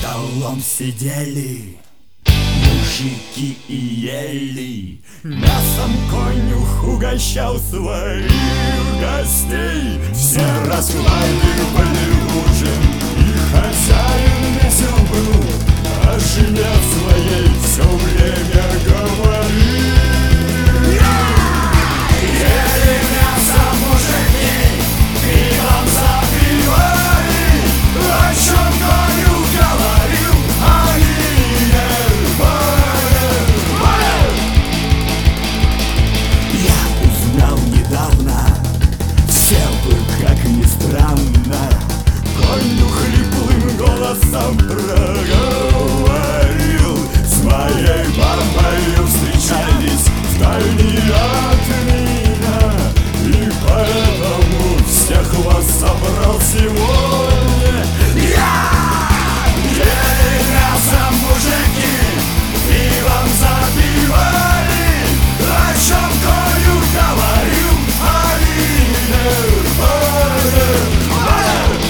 столом сидели мужики и ели мясом, конюх угощал своих гостей. Все расхваливали ужин, и хозяин весел был, о жене своей все время говорил. Ели мясо мужики, пивом запивали, о чем конюх говорил, они не понимали. Я узнал недавно, все вы, как ни странно, конюх хриплым голосом проговорил: с моей бабою встречались вдали от меня, и поэтому всех вас собрал сегодня я. Ели мясо мужики, пивом запивали, о чем конюх говорил, они не понимали.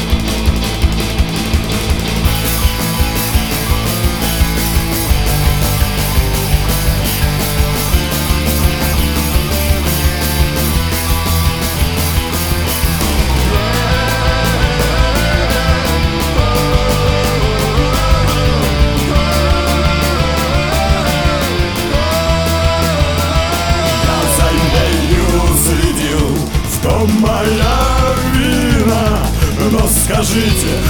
Моя вина, но скажите,